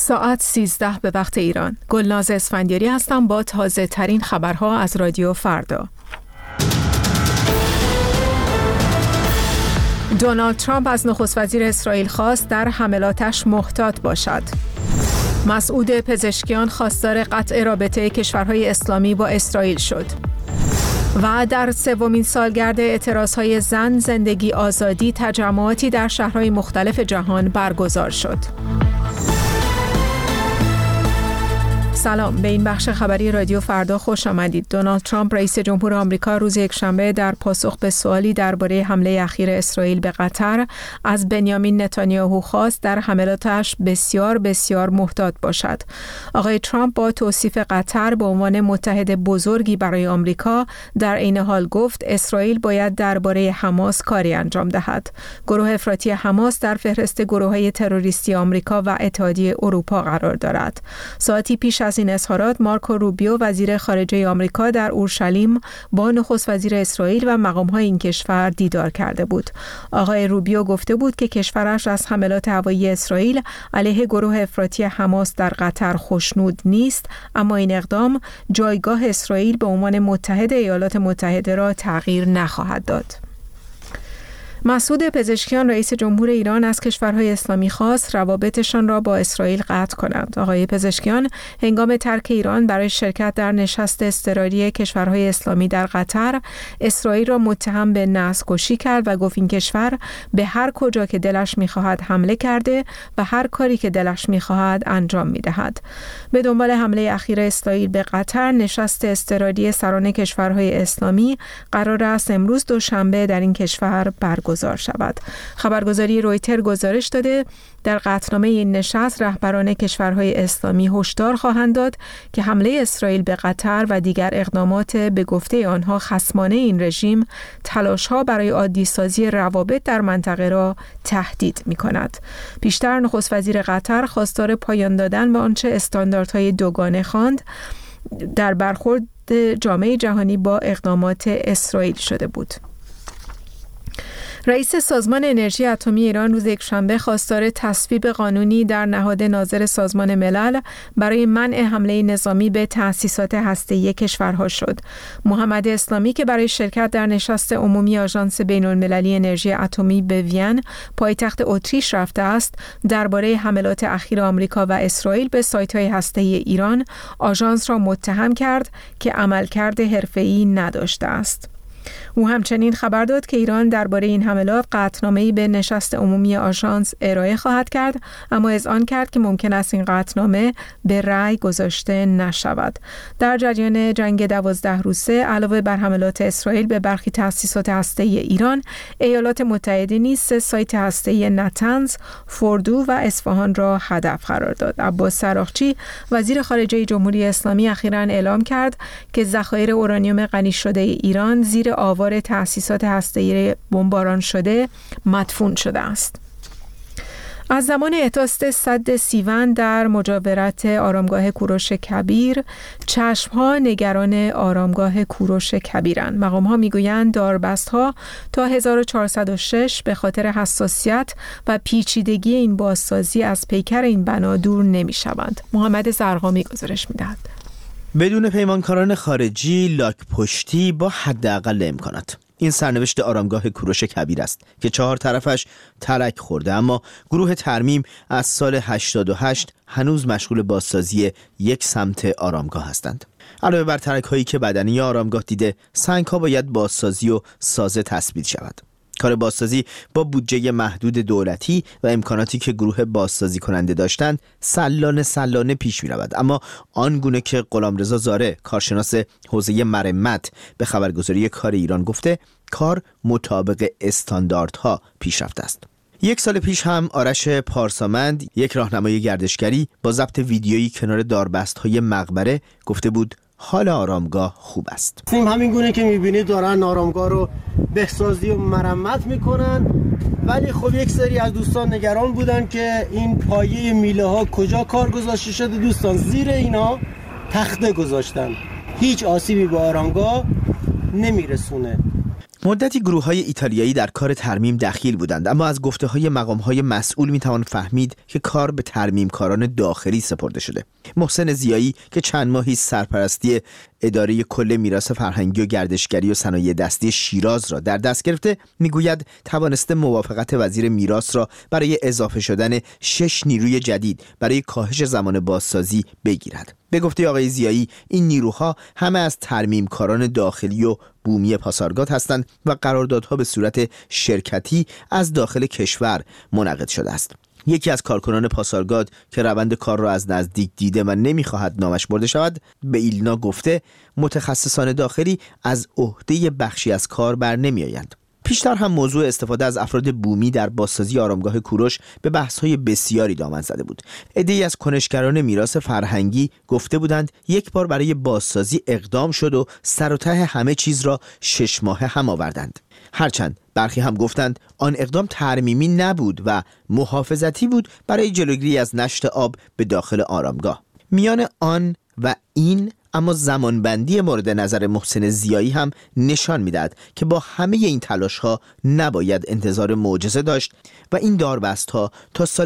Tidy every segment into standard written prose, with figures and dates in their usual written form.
ساعت 13 به وقت ایران. گلناز اسفندیاری هستم با تازه ترین خبرها از رادیو فردا. دونالد ترامپ از نخست وزیر اسرائیل خواست در حملاتش محتاط باشد. مسعود پزشکیان خواستار قطع رابطه کشورهای اسلامی با اسرائیل شد. و در سومین سالگرد اعتراضهای زن، زندگی، آزادی، تجمعاتی در شهرهای مختلف جهان برگزار شد. سلام، به این بخش خبری رادیو فردا خوش آمدید. دونالد ترامپ رئیس جمهور آمریکا روز یکشنبه در پاسخ به سوالی درباره حمله اخیر اسرائیل به قطر از بنیامین نتانیاهو خواست در حملاتش بسیار محتاط باشد. آقای ترامپ با توصیف قطر به عنوان متحد بزرگی برای آمریکا در عین حال گفت اسرائیل باید درباره حماس کاری انجام دهد. گروه افراطی حماس در فهرست گروه‌های تروریستی آمریکا و اتحادیه اروپا قرار دارد. ساعتی پیش از این اظهارات مارکو روبیو وزیر خارجه آمریکا در اورشلیم با نخست وزیر اسرائیل و مقام‌های این کشور دیدار کرده بود. آقای روبیو گفته بود که کشورش از حملات هوایی اسرائیل علیه گروه افراطی حماس در قطر خوشنود نیست، اما این اقدام جایگاه اسرائیل به عنوان متحد ایالات متحده را تغییر نخواهد داد. مسعود پزشکیان رئیس جمهور ایران از کشورهای اسلامی خواست روابطشان را با اسرائیل قطع کنند. آقای پزشکیان هنگام ترک ایران برای شرکت در نشست اضطراری کشورهای اسلامی در قطر، اسرائیل را متهم به نسل‌کشی کرد و گفت این کشور به هر کجا که دلش می‌خواهد حمله کرده و هر کاری که دلش می‌خواهد انجام می‌دهد. به دنبال حمله اخیر اسرائیل به قطر، نشست اضطراری سران کشورهای اسلامی قرار است امروز دوشنبه در این کشور برگزار شود. خبرگزاری رویتر گزارش داده در قطعنامه این نشست رهبران کشورهای اسلامی هشدار خواهند داد که حمله اسرائیل به قطر و دیگر اقدامات به گفته آنها خصمانه این رژیم تلاش‌ها برای عادی‌سازی روابط در منطقه را تهدید می‌کند. پیشتر نخست وزیر قطر خواستار پایان دادن به آنچه استانداردهای دوگانه خواند در برخورد جامعه جهانی با اقدامات اسرائیل شده بود. رئیس سازمان انرژی اتمی ایران روز یکشنبه خواستار تصویب قانونی در نهاد ناظر سازمان ملل برای منع حمله نظامی به تأسیسات هسته‌ای کشورها شد. محمد اسلامی که برای شرکت در نشست عمومی آژانس بین‌المللی انرژی اتمی به وین، پایتخت اتریش رفته است، درباره حملات اخیر آمریکا و اسرائیل به سایت‌های هسته‌ای ایران، آژانس را متهم کرد که عملکرد حرفه‌ای نداشته است. او همچنین خبر داد که ایران درباره این حملات قطعنامه‌ای به نشست عمومی آژانس ارائه خواهد کرد، اما اذعان کرد که ممکن است این قطعنامه به رأی گذاشته نشود. در جریان جنگ 12 روزه علاوه بر حملات اسرائیل به برخی تأسیسات هسته‌ای ایران، ایالات متحده نیز 3 سایت هسته‌ای نتنز، فوردو و اصفهان را هدف قرار داد. عباس سراخچی وزیر خارجه جمهوری اسلامی اخیراً اعلام کرد که ذخایر اورانیوم غنی شده ایران زیر آوار تأسیسات هسته‌ای بمباران شده مدفون شده است. از زمان احداث سد سیون در مجاورت آرامگاه کوروش کبیر، چشمها نگران آرامگاه کوروش کبیرند. مقام‌ها میگویند داربست‌ها تا 1406 به خاطر حساسیت و پیچیدگی این بازسازی از پیکر این بنا دور نمی‌شوند. محمد زرقامی گزارش می‌دهد. بدون پیمانکاران خارجی، لاک پشتی با حداقل امکانات. این سرنوشت آرامگاه کوروش کبیر است که 4 طرفش ترک خورده، اما گروه ترمیم از سال 88 هنوز مشغول بازسازی یک سمت آرامگاه هستند. علاوه بر ترک هایی که بدنی آرامگاه دیده، سنگ ها باید بازسازی و سازه تثبیت شود. کار بازسازی با بودجه محدود دولتی و امکاناتی که گروه بازسازی کننده داشتند سلانه پیش می رود، اما آنگونه که غلامرضا زاره کارشناس حوزه مرمت به خبرگزاری کار ایران گفته، کار مطابق استانداردها پیش رفته است. 1 سال پیش هم آرش پارسامند، یک راهنمای گردشگری، با ضبط ویدیویی کنار داربست‌های مقبره گفته بود حال آرامگاه خوب است. همین گونه که می‌بینید دارن آرامگاه رو بهسازی و مرمت میکنن، ولی خب یک سری از دوستان نگران بودن که این پایه میله ها کجا کار گذاشته شده. دوستان زیر اینا تخته گذاشتن، هیچ آسیبی به آرامگاه نمیرسونه. مدتی گروه‌های ایتالیایی در کار ترمیم دخیل بودند، اما از گفته‌های مقام‌های مسئول می‌توان فهمید که کار به ترمیمکاران داخلی سپرده شده. محسن ضیایی که چند ماهی سرپرستی اداره کل میراث فرهنگی و گردشگری و صنایع دستی شیراز را در دست گرفته، میگوید توانسته موافقت وزیر میراث را برای اضافه شدن 6 نیروی جدید برای کاهش زمان بازسازی بگیرد. به گفته آقای ضیایی، این نیروها همه از ترمیمکاران داخلی و بومی پاسارگاد هستند و قراردادها به صورت شرکتی از داخل کشور منعقد شده است. یکی از کارکنان پاسارگاد که روند کار را از نزدیک دیده و نمیخواهد نامش برده شود، به ایلنا گفته متخصصان داخلی از عهده بخشی از کار بر نمیآیند. پیشتر هم موضوع استفاده از افراد بومی در بازسازی آرامگاه کوروش به بحث‌های بسیاری دامن زده بود. عده‌ای از کنشگران میراث فرهنگی گفته بودند یک بار برای بازسازی اقدام شد و سر و ته همه چیز را 6 ماهه هم آوردند. هرچند برخی هم گفتند آن اقدام ترمیمی نبود و محافظتی بود برای جلوگیری از نشت آب به داخل آرامگاه. میان آن و این اما زمانبندی مورد نظر محسن ضیایی هم نشان میدهد که با همه این تلاش‌ها نباید انتظار معجزه داشت و این داربست‌ها تا سال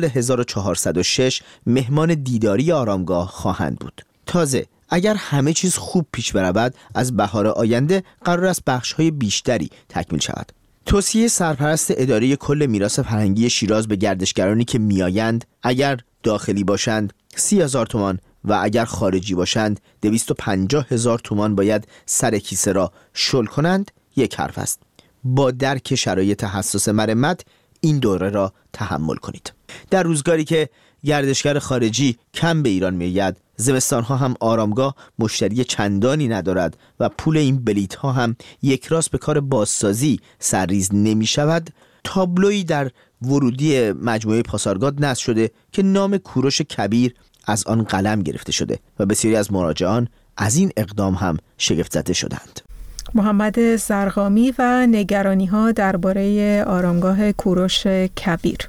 1406 مهمان دیداری آرامگاه خواهند بود. تازه اگر همه چیز خوب پیش برود، از بهار آینده قرار است بخش‌های بیشتری تکمیل شود. توصیه سرپرست اداره کل میراث فرهنگی شیراز به گردشگرانی که میآیند اگر داخلی باشند 30,000 تومان و اگر خارجی باشند 250,000 تومان باید سر کیسه را شل کنند، یک حرف است: با درک شرایط حساس مرمت این دوره را تحمل کنید. در روزگاری که گردشگر خارجی کم به ایران می‌آید، زمستان‌ها هم آرامگاه مشتری چندانی ندارد و پول این بلیط‌ها هم یک راست به کار بازسازی سرریز نمی‌شود، تابلویی در ورودی مجموعه پاسارگاد نصب شده که نام کوروش کبیر از آن قلم گرفته شده و بسیاری از مراجعان از این اقدام هم شگفت زده شدند. محمد زرقامی و نگرانی‌ها درباره آرامگاه کوروش کبیر.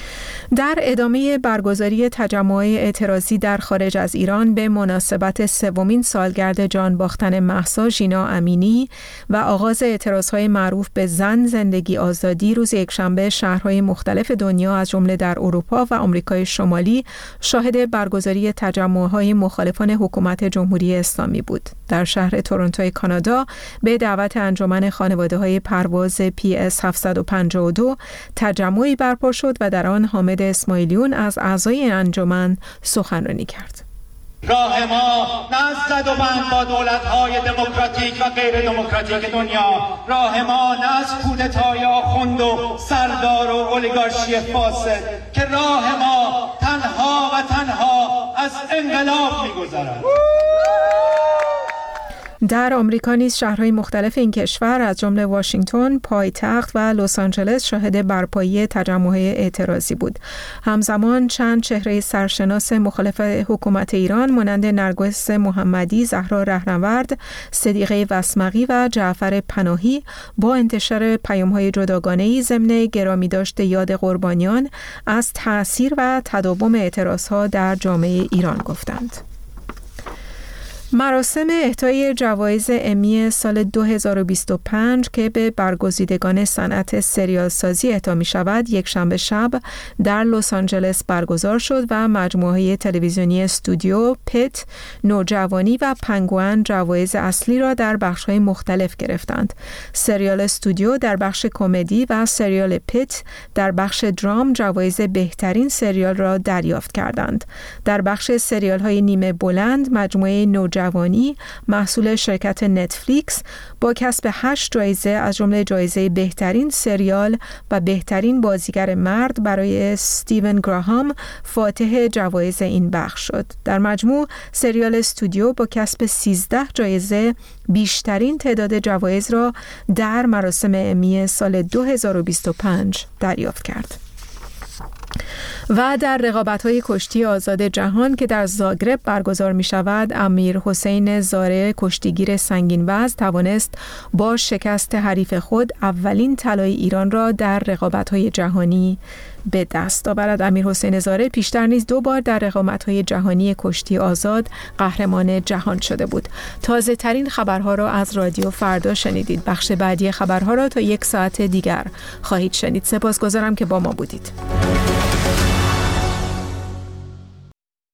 در ادامه برگزاری تجمع‌های اعتراضی در خارج از ایران به مناسبت 3مین سالگرد جان باختن مهسا ژینا امینی و آغاز اعتراضهای معروف به زن زندگی آزادی، روز یکشنبه شهرهای مختلف دنیا از جمله در اروپا و آمریکای شمالی شاهد برگزاری تجمع‌های مخالفان حکومت جمهوری اسلامی بود. در شهر تورنتو کانادا به دعوت انجمن خانواده‌های پرواز PS 752 تجمعی برپا شد و در آن حامد اسماعیلیون از اعضای انجمن سخنرانی کرد. راه ما نه از زد و بند با دولت‌های دموکراتیک و غیر دموکراتیک دنیا، راه ما نه از کودتای آخوند و سردار و اولیگارشی فاسد، که راه ما تنها و تنها از انقلاب می‌گذرد. در آمریکا نیز شهرهای مختلف این کشور از جمله واشنگتن، پایتخت و لس آنجلس شاهد برپایی تجمع‌های اعتراضی بود. همزمان چند چهره سرشناس مخالف حکومت ایران مانند نرگس محمدی، زهرا رهنورد، صدیقه وسمقی و جعفر پناهی با انتشار پیام‌های جداگانه‌ای ضمن گرامیداشت یاد قربانیان از تأثیر و تداوم اعتراضها در جامعه ایران گفتند. مراسم اهدای جوایز امی سال 2025 که به برگزیدگان صنعت سریال سازی اهدا می شود، یک شنبه شب در لس آنجلس برگزار شد و مجموعه تلویزیونی استودیو، پت، نوجوانی و پنگوئن جوایز اصلی را در بخش‌های مختلف گرفتند. سریال استودیو در بخش کمدی و سریال پت در بخش درام جوایز بهترین سریال را دریافت کردند. در بخش سریال‌های نیمه بلند، مجموعه نوجوانی محصول شرکت نتفلیکس با کسب 8 جایزه از جمله جایزه بهترین سریال و بهترین بازیگر مرد برای استیون گراهام فاتح جوایز این بخش شد. در مجموع سریال استودیو با کسب 13 جایزه بیشترین تعداد جوایز را در مراسم امی سال 2025 دریافت کرد. و در رقابت‌های کشتی آزاد جهان که در زاگرب برگزار می‌شود، امیر حسین زاره کشتیگیر سنگین وزن توانست با شکست حریف خود اولین طلای ایران را در رقابت‌های جهانی به دست آورد. امیر حسین زاره پیشتر نیز 2 بار در رقابت‌های جهانی کشتی آزاد قهرمان جهان شده بود. تازه ترین خبرها را از رادیو فردا شنیدید. بخش بعدی خبرها را تا 1 ساعت دیگر خواهید شنید. سپاسگزارم که با ما بودید.